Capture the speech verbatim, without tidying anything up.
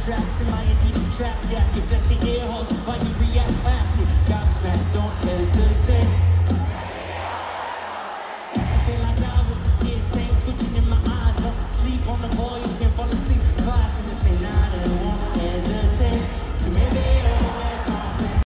tracks in my Adidas trap jacket. Bless your ear holes while you react active. Gobsmacked, don't hesitate.